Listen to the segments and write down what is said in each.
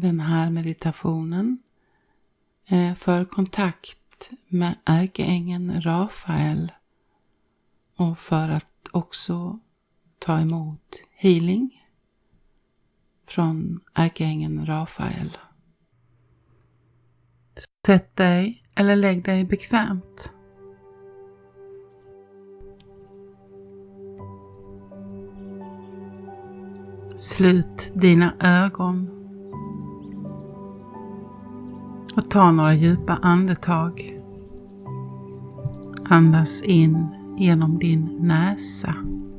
Den här meditationen är för kontakt med ärkeängeln Rafael och för att också ta emot healing från ärkeängeln Rafael. Sätt dig eller lägg dig bekvämt. Slut dina ögon och ta några djupa andetag. Andas in genom din näsa.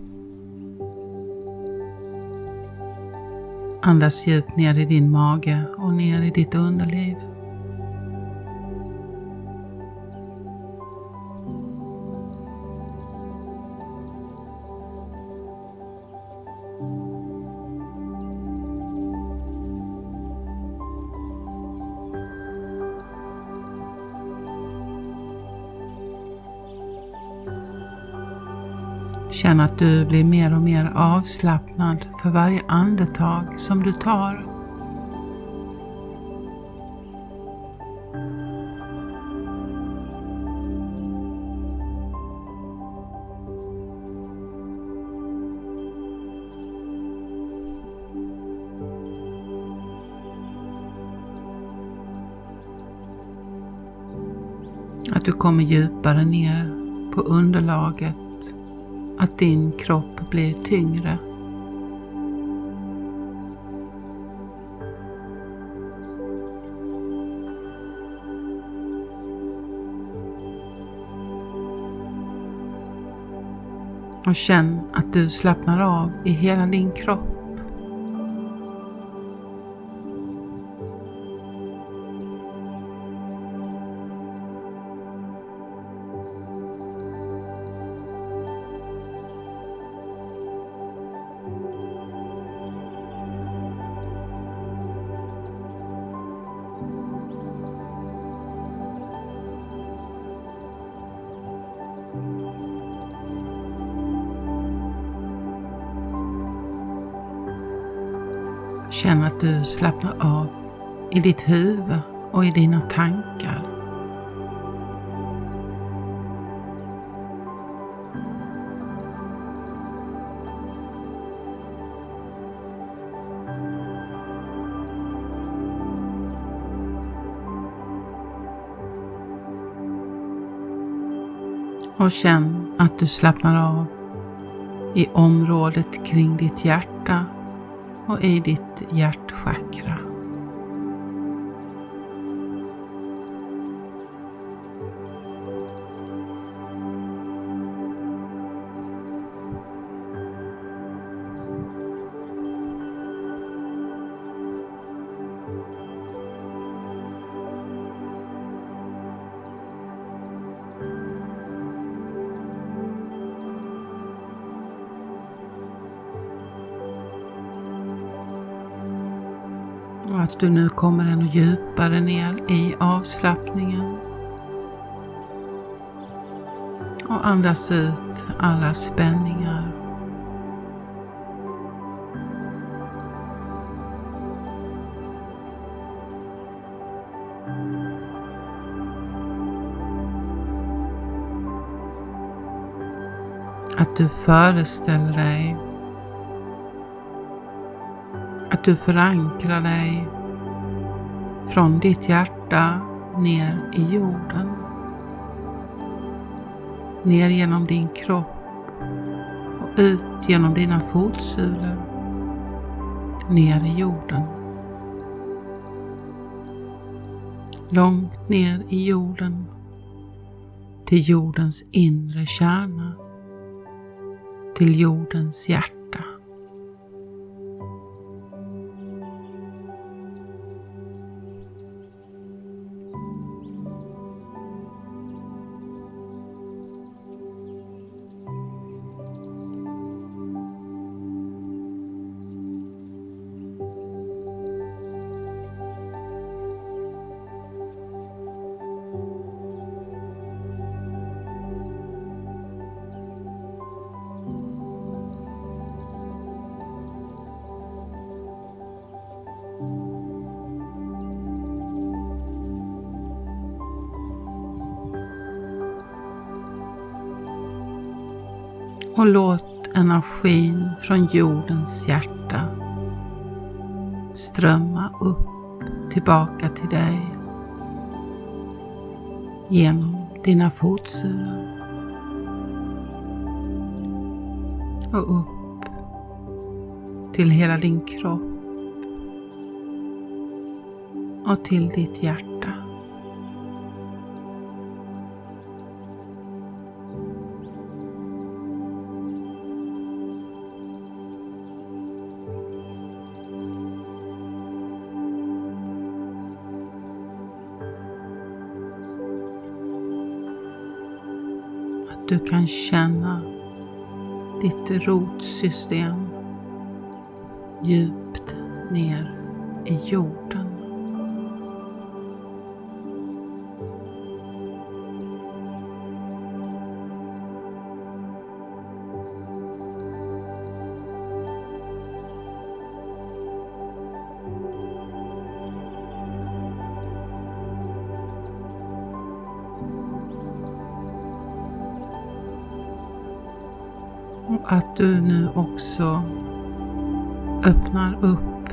Andas djupt ner i din mage och ner i ditt underliv. Känn att du blir mer och mer avslappnad för varje andetag som du tar. Att du kommer djupare ner på underlaget. Att din kropp blir tyngre. Och känn att du slappnar av i hela din kropp. Känn att du slappnar av i ditt huvud och i dina tankar. Och känn att du slappnar av i området kring ditt hjärta och i ditt hjärtchakra. Och att du nu kommer ännu djupare ner i avslappningen. Och andas ut alla spänningar. Att du föreställer dig att du förankrar dig från ditt hjärta ner i jorden. Ner genom din kropp och ut genom dina fotsulor. Ner i jorden. Långt ner i jorden. Till jordens inre kärna. Till jordens hjärta. Och låt energin från jordens hjärta strömma upp tillbaka till dig genom dina fotsulor och upp till hela din kropp och till ditt hjärta. Att du kan känna ditt rotsystem djupt ner i jorden. Och att du nu också öppnar upp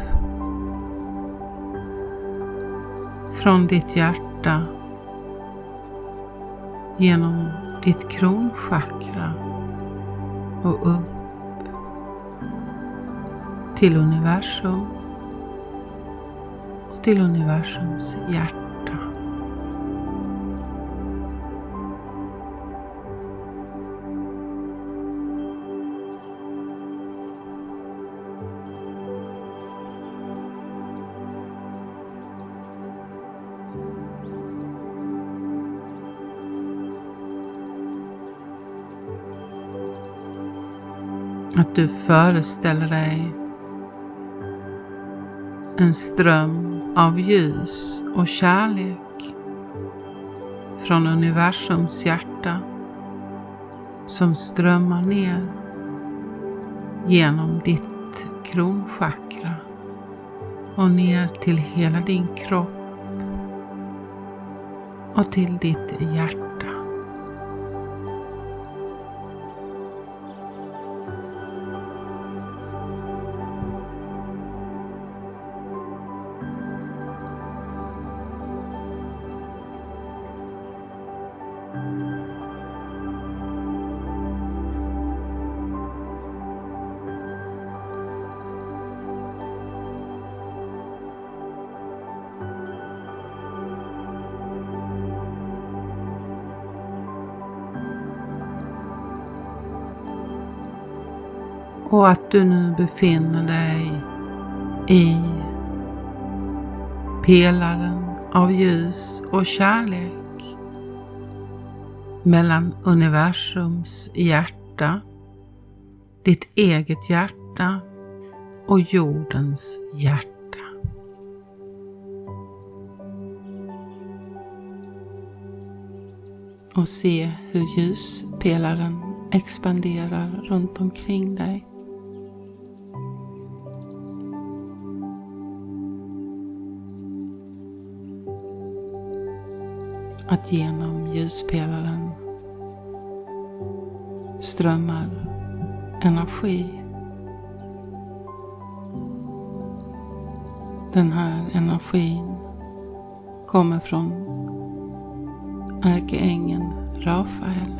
från ditt hjärta genom ditt kronchakra och upp till universum och till universums hjärta. Att du föreställer dig en ström av ljus och kärlek från universums hjärta som strömmar ner genom ditt kronchakra och ner till hela din kropp och till ditt hjärta. Och att du nu befinner dig i pelaren av ljus och kärlek mellan universums hjärta, ditt eget hjärta och jordens hjärta. Och se hur ljuspelaren expanderar runt omkring dig. Att genom ljuspelaren strömmar energi. Den här energin kommer från ärkeängeln Rafael.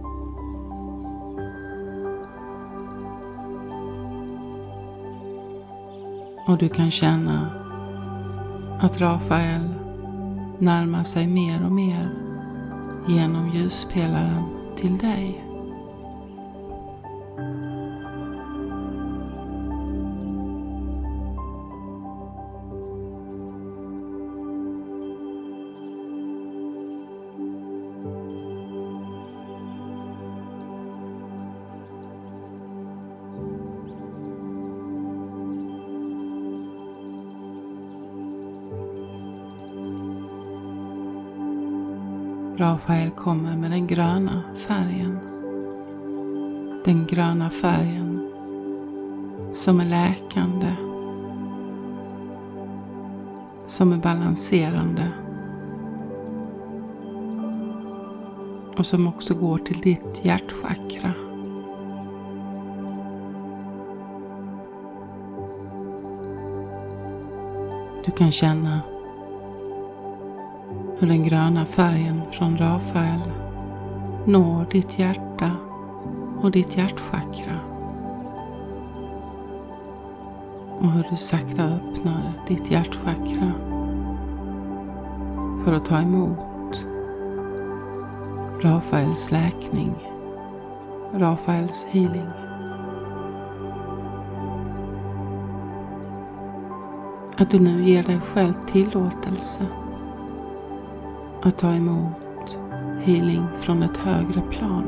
Och du kan känna att Rafael närmar sig mer och mer genom ljuspelaren till dig. Rafael kommer med den gröna färgen. Den gröna färgen som är läkande, som är balanserande och som också går till ditt hjärtchakra. Du kan känna hur den gröna färgen från Rafael når ditt hjärta och ditt hjärtchakra. Och hur du sakta öppnar ditt hjärtchakra för att ta emot Rafaels läkning, Rafaels healing. Att du nu ger dig själv tillåtelse att ta emot healing från ett högre plan.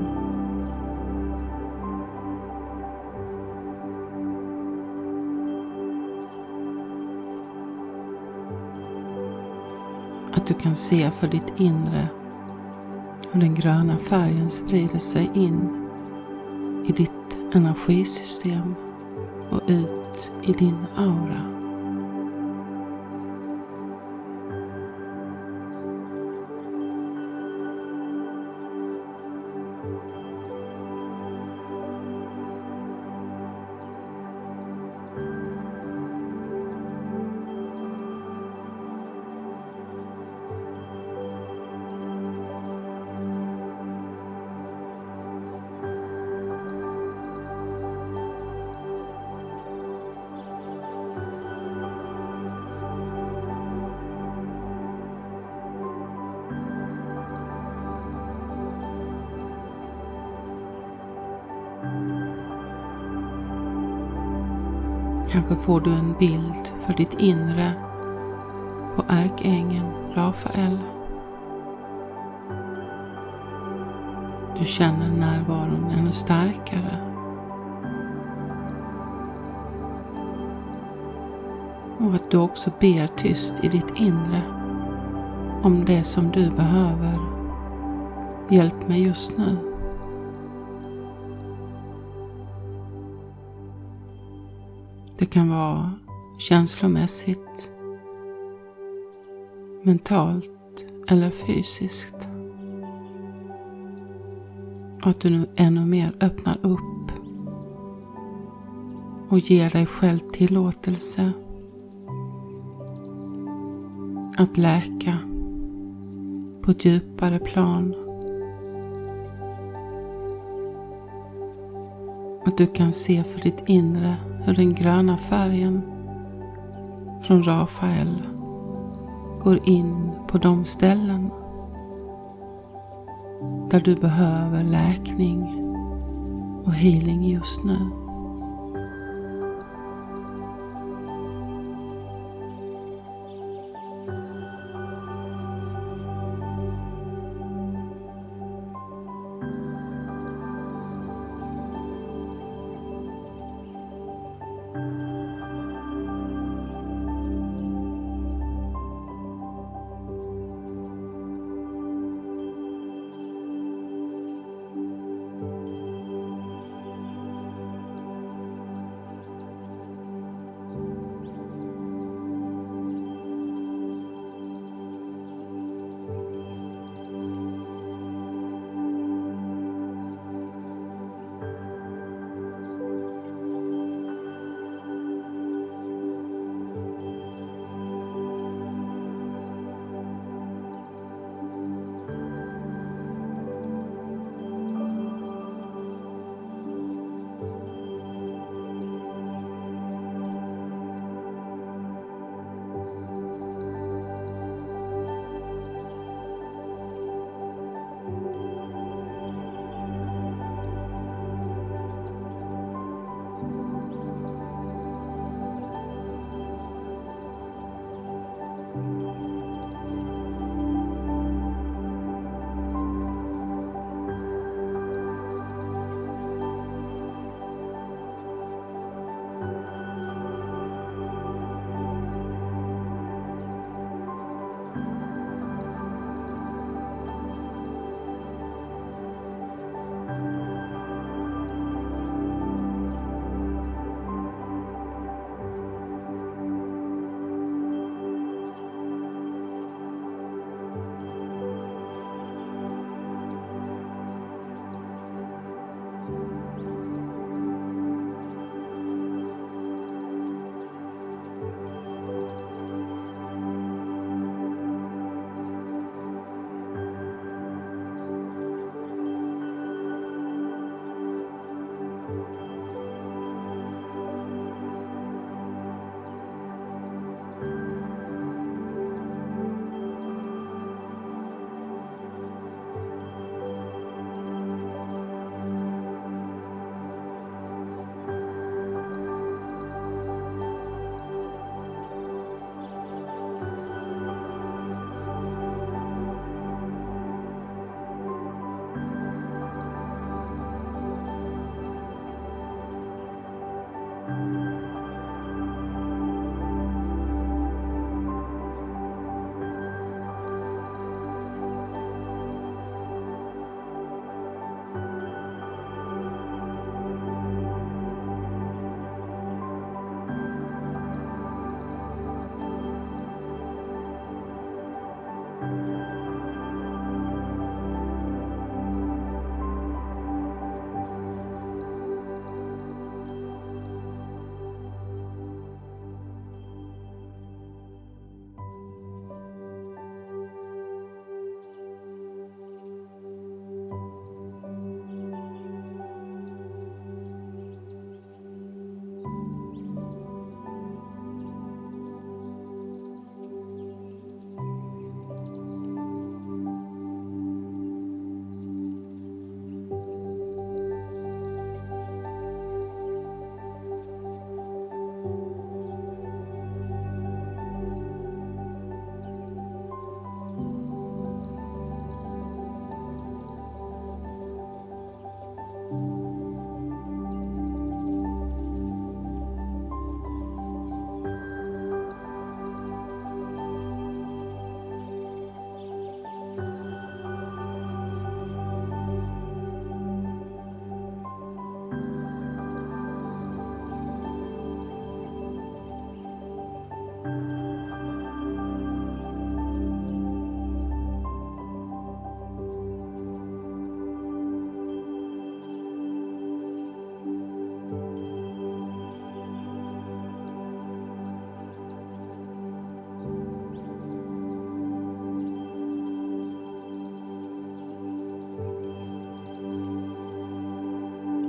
Att du kan se för ditt inre hur den gröna färgen sprider sig in i ditt energisystem och ut i din aura. Kanske får du en bild för ditt inre på ärkeängeln Rafael. Du känner närvaron ännu starkare. Och att du också ber tyst i ditt inre om det som du behöver hjälp med just nu. Det kan vara känslomässigt, mentalt eller fysiskt. Och att du nu ännu mer öppnar upp och ger dig själv tillåtelse att läka på ett djupare plan. Att du kan se för ditt inre hur den gröna färgen från Rafael går in på de ställen där du behöver läkning och healing just nu.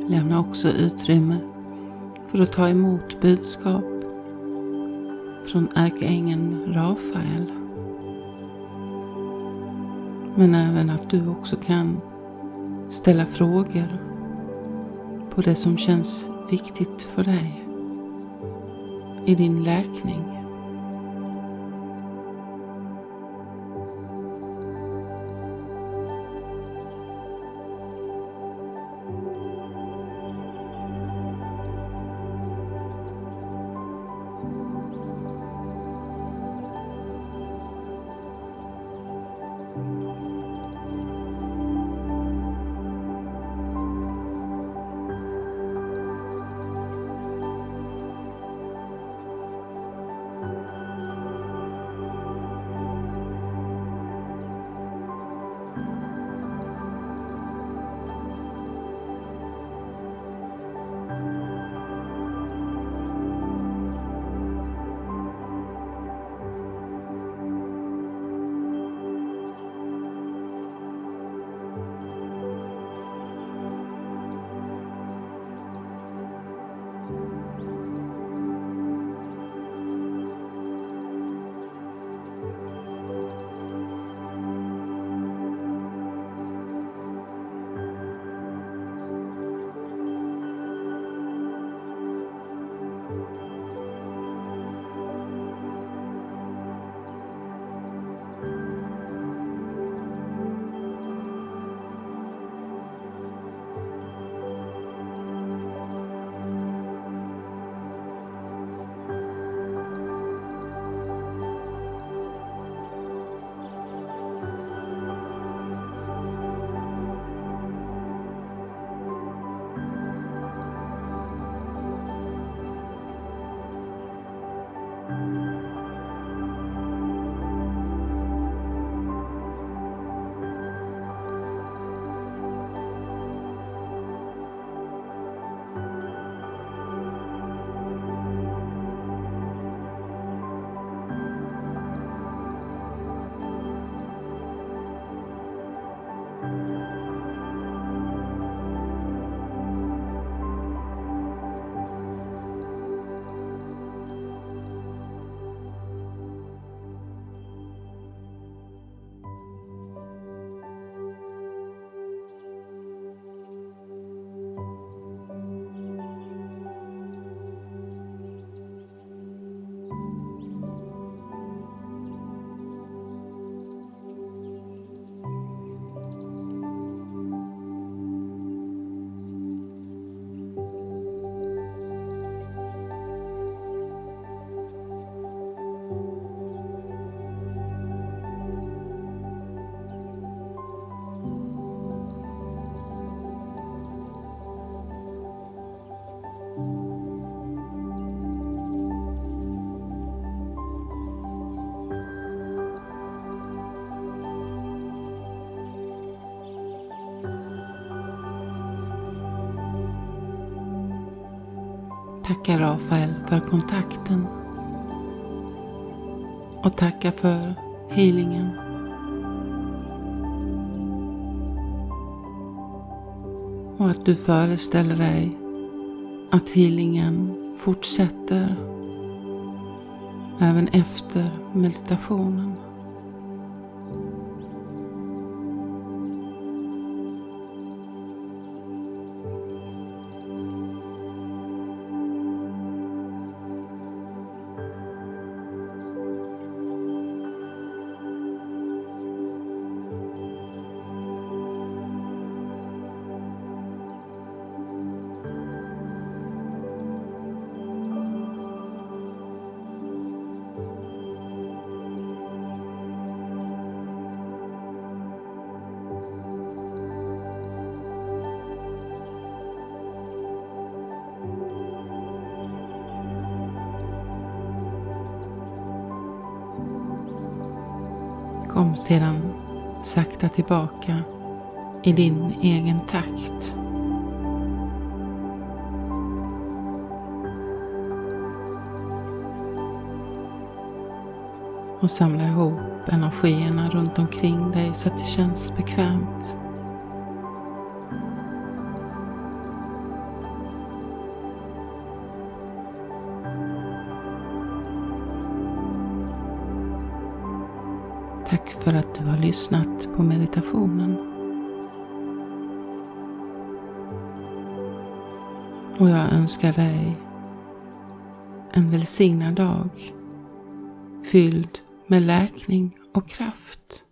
Lämna också utrymme för att ta emot budskap från ärkeängeln Rafael. Men även att du också kan ställa frågor på det som känns viktigt för dig i din läkning. Tacka Rafael för kontakten och tacka för healingen. Och att du föreställer dig att healingen fortsätter även efter meditationen. Kom sedan sakta tillbaka i din egen takt. Och samla ihop energierna runt omkring dig så att det känns bekvämt. Tack för att du har lyssnat på meditationen. Och jag önskar dig en välsignad dag fylld med läkning och kraft.